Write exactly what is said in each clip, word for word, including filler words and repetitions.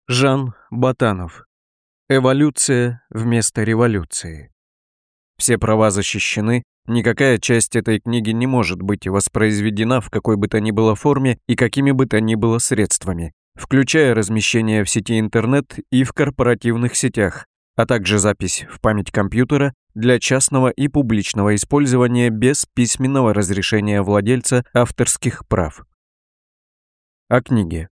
Жан Ботанов. Эволюция вместо революции. Все права защищены, никакая часть этой книги не может быть воспроизведена в какой бы то ни было форме и какими бы то ни было средствами, включая размещение в сети интернет и в корпоративных сетях, а также запись в память компьютера для частного и публичного использования без письменного разрешения владельца авторских прав. О книге.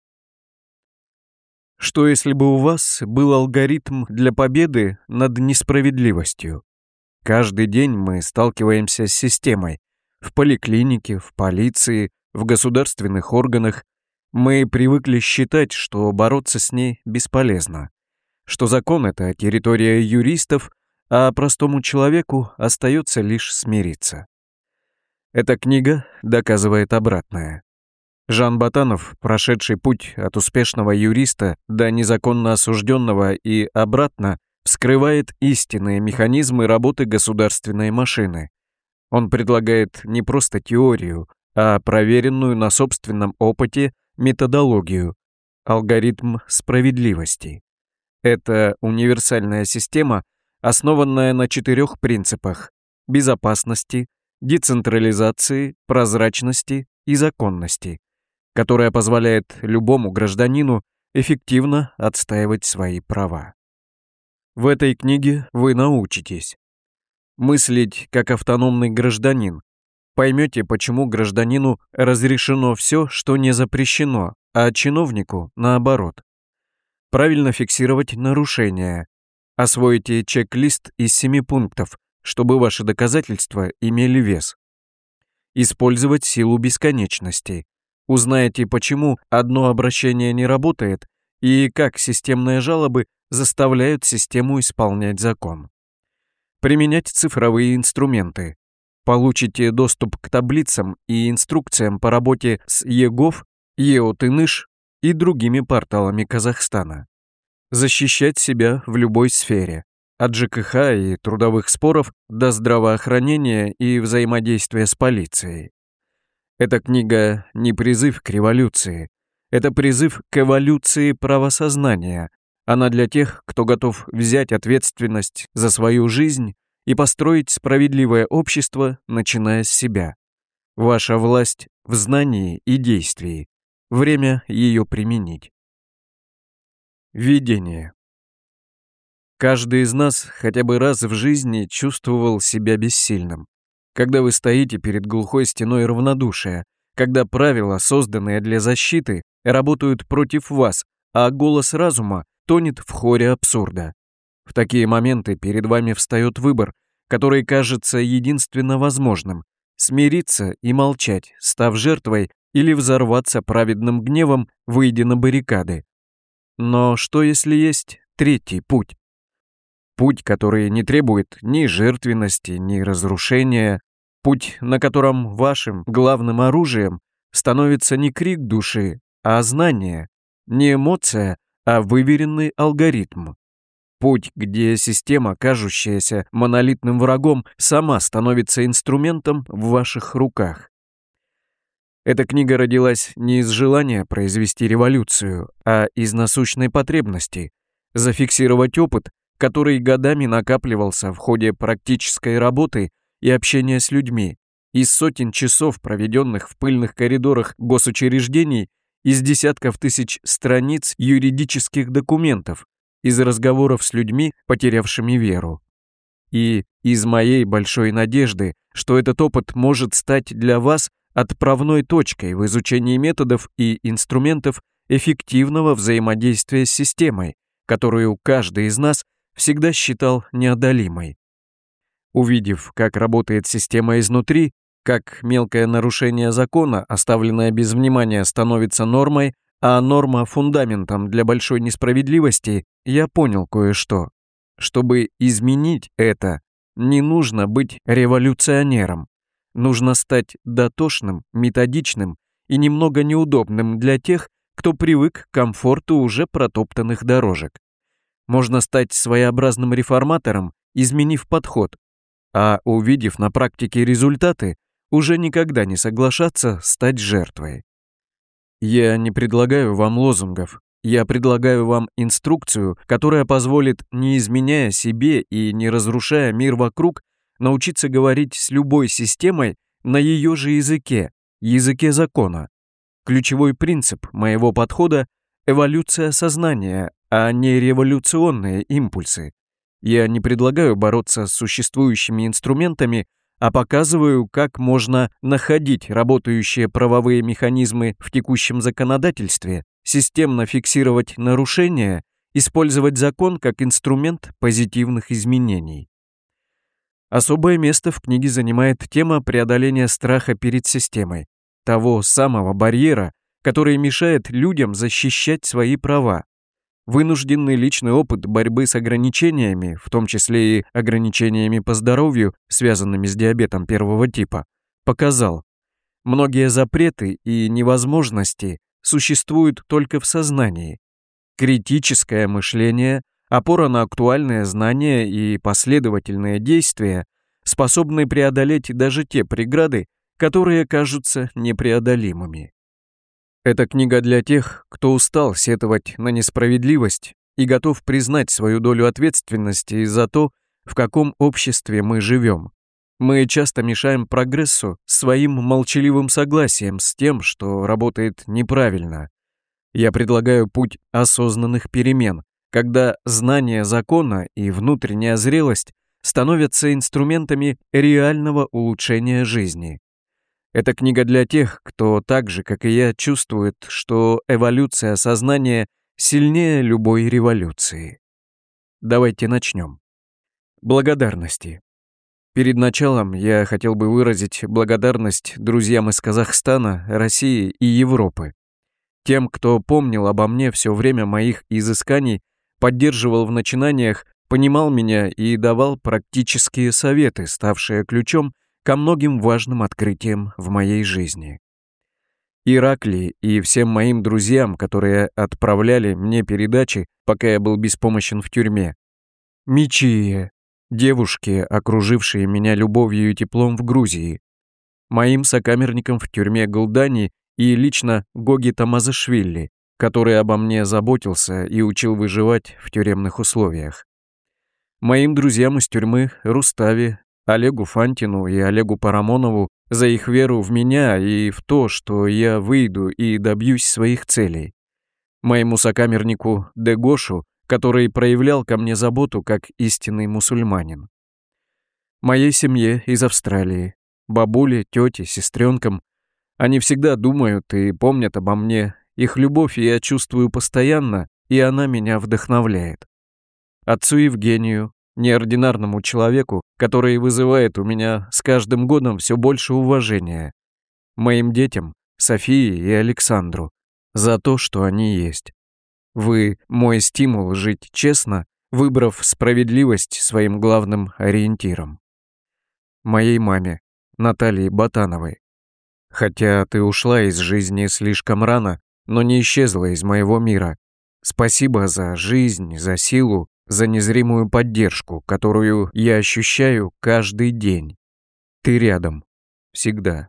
Что если бы у вас был алгоритм для победы над несправедливостью? Каждый день мы сталкиваемся с системой. В поликлинике, в полиции, в государственных органах. Мы привыкли считать, что бороться с ней бесполезно. Что закон — это территория юристов, а простому человеку остается лишь смириться. Эта книга доказывает обратное. Жан Ботанов, прошедший путь от успешного юриста до незаконно осужденного и обратно, вскрывает истинные механизмы работы государственной машины. Он предлагает не просто теорию, а проверенную на собственном опыте методологию, алгоритм справедливости. Это универсальная система, основанная на четырех принципах: безопасности, децентрализации, прозрачности и законности, которая позволяет любому гражданину эффективно отстаивать свои права. В этой книге вы научитесь мыслить как автономный гражданин, поймете, почему гражданину разрешено все, что не запрещено, а чиновнику наоборот. Правильно фиксировать нарушения, освоите чек-лист из семи пунктов, чтобы ваши доказательства имели вес. Использовать силу бесконечности. Узнаете, почему одно обращение не работает и как системные жалобы заставляют систему исполнять закон. Применять цифровые инструменты. Получите доступ к таблицам и инструкциям по работе с ЕГОВ, ЕОТыныш и другими порталами Казахстана. Защищать себя в любой сфере, от ЖКХ и трудовых споров до здравоохранения и взаимодействия с полицией. Эта книга не призыв к революции, это призыв к эволюции правосознания. Она для тех, кто готов взять ответственность за свою жизнь и построить справедливое общество, начиная с себя. Ваша власть в знании и действии. Время ее применить. Видение. Каждый из нас хотя бы раз в жизни чувствовал себя бессильным. Когда вы стоите перед глухой стеной равнодушия, когда правила, созданные для защиты, работают против вас, а голос разума тонет в хоре абсурда. В такие моменты перед вами встает выбор, который кажется единственно возможным: смириться и молчать, став жертвой, или взорваться праведным гневом, выйдя на баррикады. Но что если есть третий путь? Путь, который не требует ни жертвенности, ни разрушения. Путь, на котором вашим главным оружием становится не крик души, а знание. Не эмоция, а выверенный алгоритм. Путь, где система, кажущаяся монолитным врагом, сама становится инструментом в ваших руках. Эта книга родилась не из желания произвести революцию, а из насущной потребности зафиксировать опыт, который годами накапливался в ходе практической работы и общения с людьми, из сотен часов, проведенных в пыльных коридорах госучреждений, из десятков тысяч страниц юридических документов, из разговоров с людьми, потерявшими веру. И из моей большой надежды, что этот опыт может стать для вас отправной точкой в изучении методов и инструментов эффективного взаимодействия с системой, которую каждый из нас всегда считал неодолимой. Увидев, как работает система изнутри, как мелкое нарушение закона, оставленное без внимания, становится нормой, а норма фундаментом для большой несправедливости, я понял кое-что. Чтобы изменить это, не нужно быть революционером. Нужно стать дотошным, методичным и немного неудобным для тех, кто привык к комфорту уже протоптанных дорожек. Можно стать своеобразным реформатором, изменив подход, а увидев на практике результаты, уже никогда не соглашаться стать жертвой. Я не предлагаю вам лозунгов, я предлагаю вам инструкцию, которая позволит, не изменяя себе и не разрушая мир вокруг, научиться говорить с любой системой на ее же языке, языке закона. Ключевой принцип моего подхода – эволюция сознания, а не революционные импульсы. Я не предлагаю бороться с существующими инструментами, а показываю, как можно находить работающие правовые механизмы в текущем законодательстве, системно фиксировать нарушения, использовать закон как инструмент позитивных изменений. Особое место в книге занимает тема преодоления страха перед системой, того самого барьера, который мешает людям защищать свои права. Вынужденный личный опыт борьбы с ограничениями, в том числе и ограничениями по здоровью, связанными с диабетом первого типа, показал, многие запреты и невозможности существуют только в сознании. Критическое мышление, опора на актуальные знания и последовательные действия способны преодолеть даже те преграды, которые кажутся непреодолимыми. Эта книга для тех, кто устал сетовать на несправедливость и готов признать свою долю ответственности за то, в каком обществе мы живем. Мы часто мешаем прогрессу своим молчаливым согласием с тем, что работает неправильно. Я предлагаю путь осознанных перемен, когда знание закона и внутренняя зрелость становятся инструментами реального улучшения жизни. Эта книга для тех, кто так же, как и я, чувствует, что эволюция сознания сильнее любой революции. Давайте начнем. Благодарности. Перед началом я хотел бы выразить благодарность друзьям из Казахстана, России и Европы. Тем, кто помнил обо мне все время моих изысканий, поддерживал в начинаниях, понимал меня и давал практические советы, ставшие ключом ко многим важным открытиям в моей жизни. Ираклии и всем моим друзьям, которые отправляли мне передачи, пока я был беспомощен в тюрьме. Мичие, девушки, окружившие меня любовью и теплом в Грузии. Моим сокамерникам в тюрьме Голдани и лично Гоги Тамазашвили, который обо мне заботился и учил выживать в тюремных условиях. Моим друзьям из тюрьмы Рустави, Олегу Фантину и Олегу Парамонову за их веру в меня и в то, что я выйду и добьюсь своих целей. Моему сокамернику Дегошу, который проявлял ко мне заботу как истинный мусульманин. Моей семье из Австралии, бабуле, тете, сестренкам. Они всегда думают и помнят обо мне. Их любовь я чувствую постоянно, и она меня вдохновляет. Отцу Евгению, неординарному человеку, который вызывает у меня с каждым годом все больше уважения. Моим детям, Софии и Александру, за то, что они есть. Вы – мой стимул жить честно, выбрав справедливость своим главным ориентиром. Моей маме, Наталье Ботановой. Хотя ты ушла из жизни слишком рано, но не исчезла из моего мира. Спасибо за жизнь, за силу, за незримую поддержку, которую я ощущаю каждый день. Ты рядом. Всегда.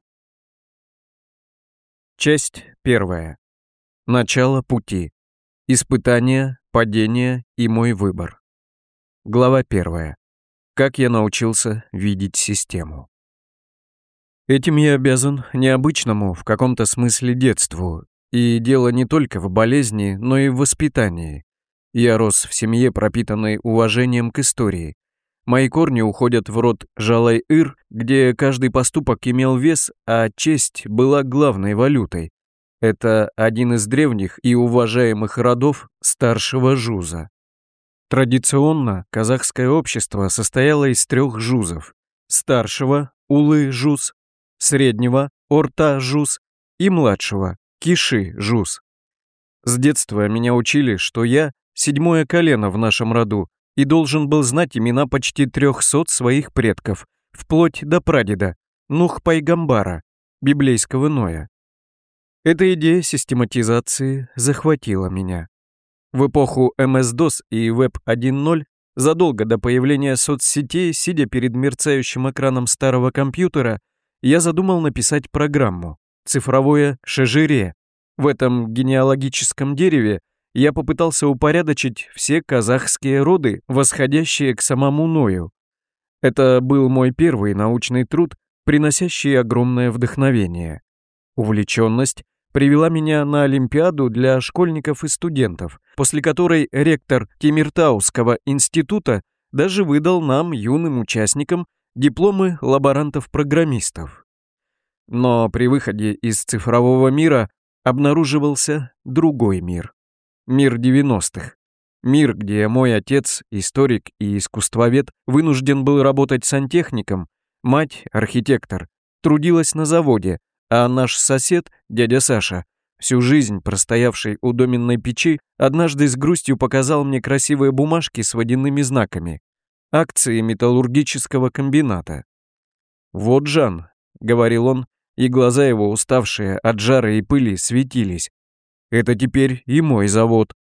Часть первая. Начало пути. Испытания, падение и мой выбор. Глава первая. Как я научился видеть систему. Этим я обязан необычному в каком-то смысле детству, и дело не только в болезни, но и в воспитании. Я рос в семье, пропитанной уважением к истории. Мои корни уходят в род Жалай-Ыр, где каждый поступок имел вес, а честь была главной валютой. Это один из древних и уважаемых родов старшего жуза. Традиционно казахское общество состояло из трех жузов: старшего – Улы-жуз, среднего – Орта-жуз и младшего – Киши-жуз. С детства меня учили, что я – седьмое колено в нашем роду и должен был знать имена почти трехсот своих предков, вплоть до прадеда Нух-Пайгамбара, библейского Ноя. Эта идея систематизации захватила меня. В эпоху эм эс дос и веб один ноль, задолго до появления соцсетей, сидя перед мерцающим экраном старого компьютера, я задумал написать программу, цифровое шежире. В этом генеалогическом дереве я попытался упорядочить все казахские роды, восходящие к самому Ною. Это был мой первый научный труд, приносящий огромное вдохновение. Увлеченность привела меня на Олимпиаду для школьников и студентов, после которой ректор Темиртауского института даже выдал нам, юным участникам, дипломы лаборантов-программистов. Но при выходе из цифрового мира обнаруживался другой мир. Мир девяностых. Мир, где мой отец, историк и искусствовед, вынужден был работать сантехником, мать, архитектор, трудилась на заводе, а наш сосед, дядя Саша, всю жизнь простоявший у доменной печи, однажды с грустью показал мне красивые бумажки с водяными знаками. Акции металлургического комбината. «Вот, Жан», — говорил он, и глаза его, уставшие от жара и пыли, светились. «Это теперь и мой завод».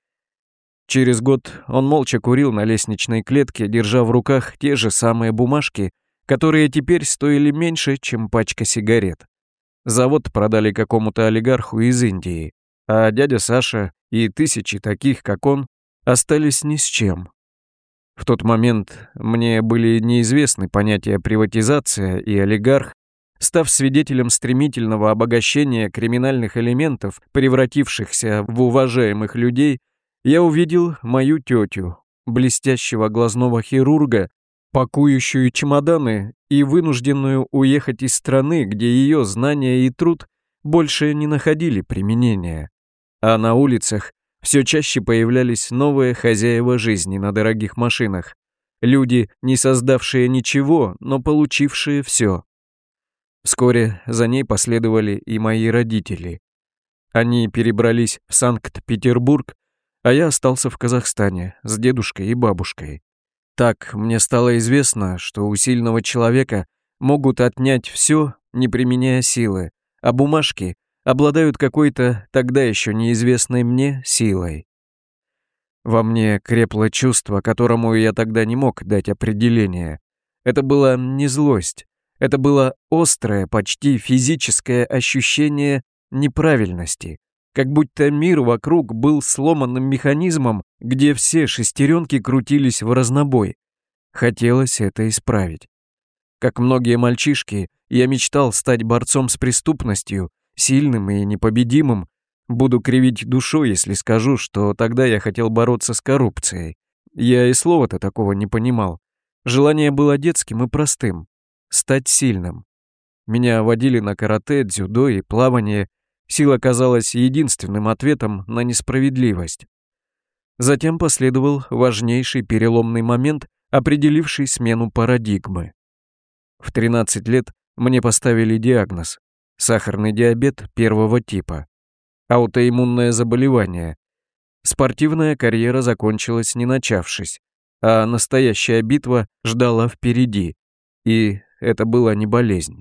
Через год он молча курил на лестничной клетке, держа в руках те же самые бумажки, которые теперь стоили меньше, чем пачка сигарет. Завод продали какому-то олигарху из Индии, а дядя Саша и тысячи таких, как он, остались ни с чем. В тот момент мне были неизвестны понятия приватизация и олигарх. Став свидетелем стремительного обогащения криминальных элементов, превратившихся в уважаемых людей, я увидел мою тетю, блестящего глазного хирурга, пакующую чемоданы и вынужденную уехать из страны, где ее знания и труд больше не находили применения. А на улицах все чаще появлялись новые хозяева жизни на дорогих машинах, люди, не создавшие ничего, но получившие все. Вскоре за ней последовали и мои родители. Они перебрались в Санкт-Петербург, а я остался в Казахстане с дедушкой и бабушкой. Так мне стало известно, что у сильного человека могут отнять все, не применяя силы, а бумажки обладают какой-то тогда еще неизвестной мне силой. Во мне крепло чувство, которому я тогда не мог дать определение. Это была не злость, это было острое, почти физическое ощущение неправильности, как будто мир вокруг был сломанным механизмом, где все шестеренки крутились в разнобой. Хотелось это исправить. Как многие мальчишки, я мечтал стать борцом с преступностью, сильным и непобедимым. Буду кривить душой, если скажу, что тогда я хотел бороться с коррупцией. Я и слова-то такого не понимал. Желание было детским и простым — стать сильным. Меня водили на карате, дзюдо и плавание. Сила казалась единственным ответом на несправедливость. Затем последовал важнейший переломный момент, определивший смену парадигмы. В тринадцать лет мне поставили диагноз – сахарный диабет первого типа, аутоиммунное заболевание. Спортивная карьера закончилась не начавшись, а настоящая битва ждала впереди, и это была не болезнь.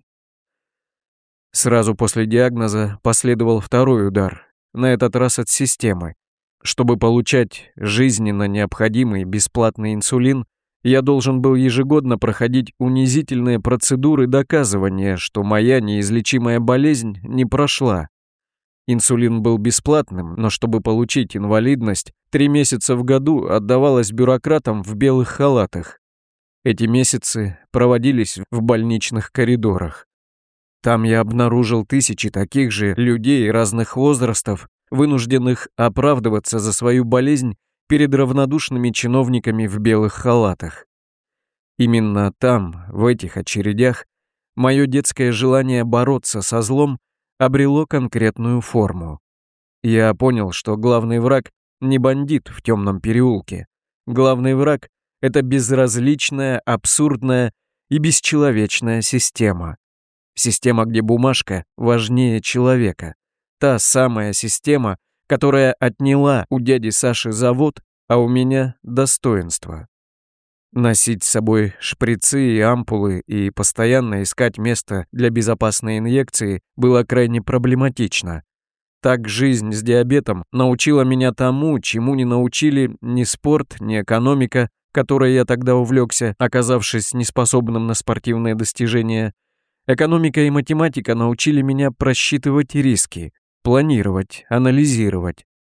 Сразу после диагноза последовал второй удар, на этот раз от системы. Чтобы получать жизненно необходимый бесплатный инсулин, я должен был ежегодно проходить унизительные процедуры доказывания, что моя неизлечимая болезнь не прошла. Инсулин был бесплатным, но чтобы получить инвалидность, три месяца в году отдавалось бюрократам в белых халатах. Эти месяцы проводились в больничных коридорах. Там я обнаружил тысячи таких же людей разных возрастов, вынужденных оправдываться за свою болезнь перед равнодушными чиновниками в белых халатах. Именно там, в этих очередях, мое детское желание бороться со злом обрело конкретную форму. Я понял, что главный враг не бандит в темном переулке. Главный враг — это безразличная, абсурдная и бесчеловечная система. Система, где бумажка важнее человека. Та самая система, которая отняла у дяди Саши завод, а у меня достоинство. Носить с собой шприцы и ампулы и постоянно искать место для безопасной инъекции было крайне проблематично. Так жизнь с диабетом научила меня тому, чему не научили ни спорт, ни экономика, которой я тогда увлекся, оказавшись неспособным на спортивные достижения. Экономика и математика научили меня просчитывать риски, планировать, анализировать.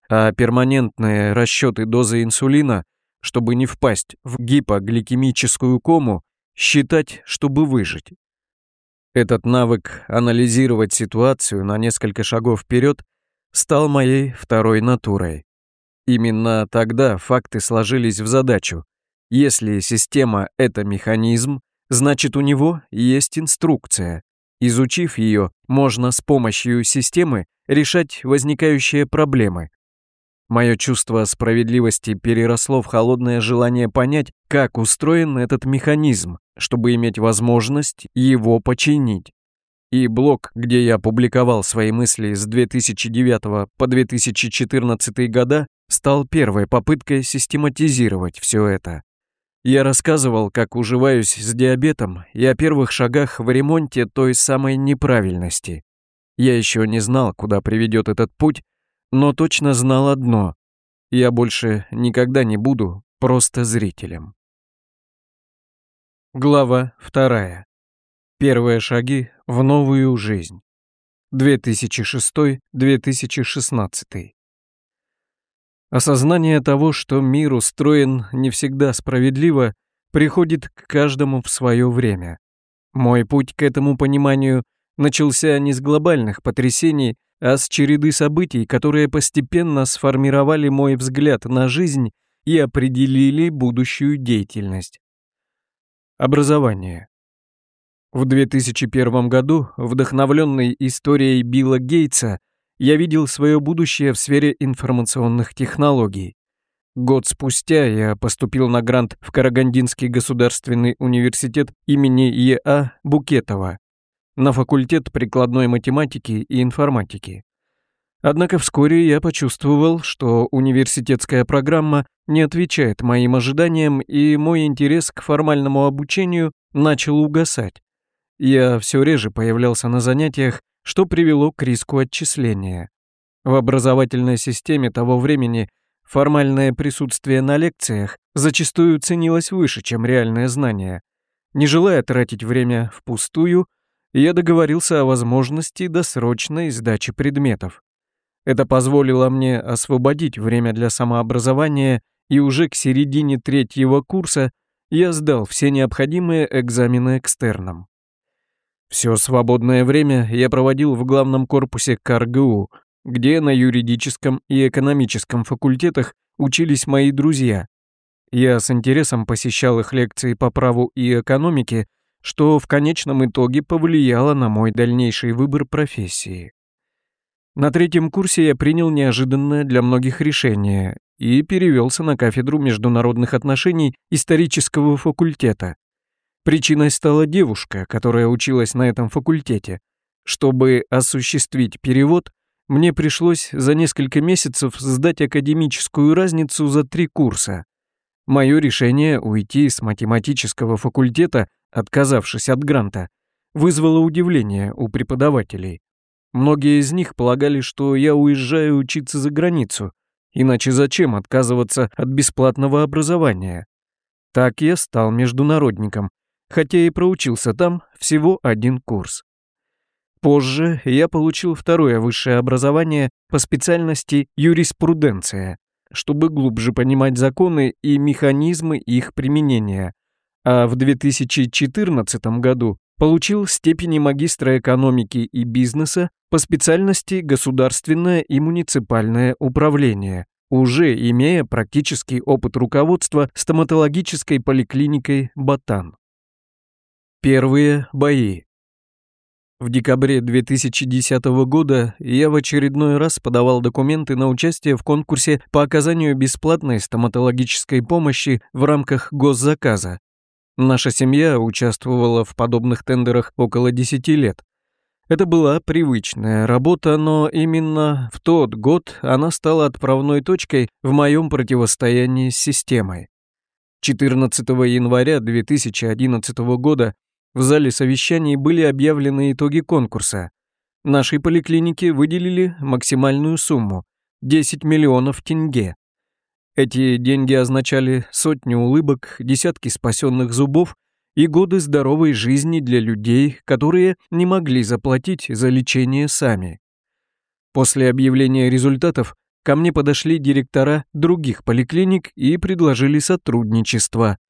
а перманентные расчеты дозы инсулина, чтобы не впасть в гипогликемическую кому, считать, чтобы выжить. Этот навык анализировать ситуацию на несколько шагов вперед стал моей второй натурой. Именно тогда факты сложились в задачу. Если система — это механизм, значит, у него есть инструкция. Изучив ее, можно с помощью системы решать возникающие проблемы. Мое чувство справедливости переросло в холодное желание понять, как устроен этот механизм, чтобы иметь возможность его починить. И блог, где я публиковал свои мысли с две тысячи девятого по две тысячи четырнадцатый года, стал первой попыткой систематизировать все это. Я рассказывал, как уживаюсь с диабетом и о первых шагах в ремонте той самой неправильности. Я еще не знал, куда приведет этот путь, но точно знал одно: я больше никогда не буду просто зрителем. Глава вторая. Первые шаги в новую жизнь. две тысячи шестой — две тысячи шестнадцатый. Осознание того, что мир устроен не всегда справедливо, приходит к каждому в свое время. Мой путь к этому пониманию начался не с глобальных потрясений, а с череды событий, которые постепенно сформировали мой взгляд на жизнь и определили будущую деятельность. Образование. В две тысячи первом году, вдохновленный историей Билла Гейтса, я видел свое будущее в сфере информационных технологий. Год спустя я поступил на грант в Карагандинский государственный университет имени Е А Букетова на факультет прикладной математики и информатики. Однако вскоре я почувствовал, что университетская программа не отвечает моим ожиданиям, и мой интерес к формальному обучению начал угасать. Я все реже появлялся на занятиях, что привело к риску отчисления. В образовательной системе того времени формальное присутствие на лекциях зачастую ценилось выше, чем реальное знание. Не желая тратить время впустую, я договорился о возможности досрочной сдачи предметов. Это позволило мне освободить время для самообразования, и уже к середине третьего курса я сдал все необходимые экзамены экстерном. Все свободное время я проводил в главном корпусе Ка Эр Гэ У, где на юридическом и экономическом факультетах учились мои друзья. Я с интересом посещал их лекции по праву и экономике, что в конечном итоге повлияло на мой дальнейший выбор профессии. На третьем курсе я принял неожиданное для многих решение и перевелся на кафедру международных отношений исторического факультета. Причиной стала девушка, которая училась на этом факультете. Чтобы осуществить перевод, мне пришлось за несколько месяцев сдать академическую разницу за три курса. Мое решение уйти с математического факультета, отказавшись от гранта, вызвало удивление у преподавателей. Многие из них полагали, что я уезжаю учиться за границу, иначе зачем отказываться от бесплатного образования? Так я стал международником, хотя и проучился там всего один курс. Позже я получил второе высшее образование по специальности юриспруденция, чтобы глубже понимать законы и механизмы их применения, а в две тысячи четырнадцатом году получил степени магистра экономики и бизнеса по специальности государственное и муниципальное управление, уже имея практический опыт руководства стоматологической поликлиникой «Ботан». Первые бои. В декабре две тысячи десятого года я в очередной раз подавал документы на участие в конкурсе по оказанию бесплатной стоматологической помощи в рамках госзаказа. Наша семья участвовала в подобных тендерах около десяти лет. Это была привычная работа, но именно в тот год она стала отправной точкой в моем противостоянии с системой. четырнадцатого января две тысячи одиннадцатого года в зале совещаний были объявлены итоги конкурса. Нашей поликлинике выделили максимальную сумму – десять миллионов тенге. Эти деньги означали сотни улыбок, десятки спасенных зубов и годы здоровой жизни для людей, которые не могли заплатить за лечение сами. После объявления результатов Ко мне подошли директора других поликлиник и предложили сотрудничество.